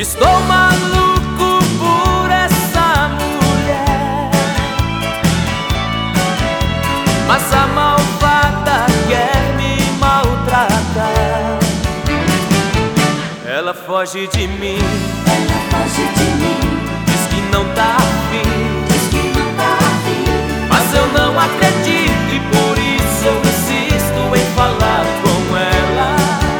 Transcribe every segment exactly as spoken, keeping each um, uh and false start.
Estou maluco por essa mulher, mas a malvada quer me maltratar. Ela foge de mim, ela foge de mim, diz que não tá afim, diz que não tá afim, mas eu não acredito e por isso eu insisto em falar com ela.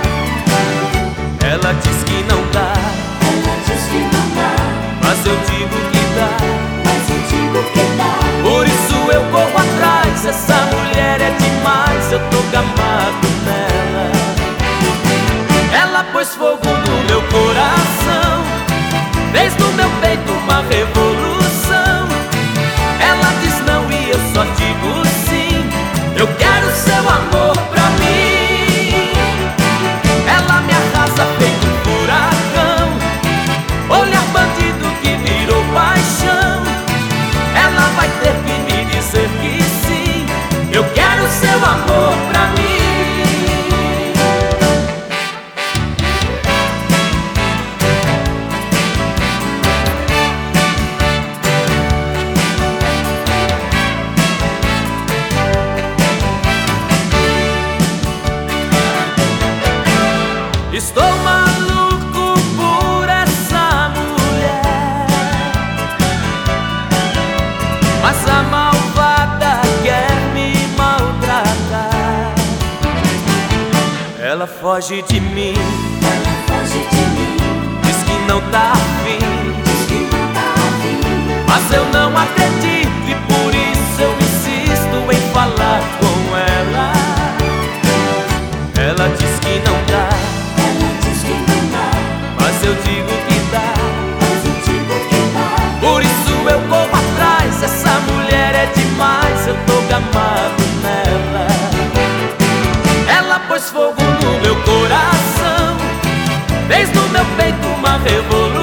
Ela diz que não dá, ela diz que não dá, mas eu digo que dá, mas eu digo que dá. por isso eu corro atrás. Essa mulher é demais, eu tô gamado nela. Ela pôs fogo no meu coração, fez no meu peito uma revolução. Ela diz não e eu só digo sim, eu quero seu amor pra mim. Ela me arrasa feito um furacão, olhar bandido que virou paixão. Ela vai ter que me dizer que sim, eu quero seu amor pra mim. Estou maluco por essa mulher, mas a malvada quer me maltratar. Ela foge de mim, Ela foge de mim, diz que não tá afim, diz que não tá afim, mas eu não acredito e por isso eu insisto em falar com ela. Ela diz que não dá, ela diz que não dá, mas eu digo que dá, mas eu digo que dá. por isso eu corro atrás. Essa mulher é demais, eu tô gamado nela. Ela pôs fogo no meu coração, fez no meu peito uma revolução.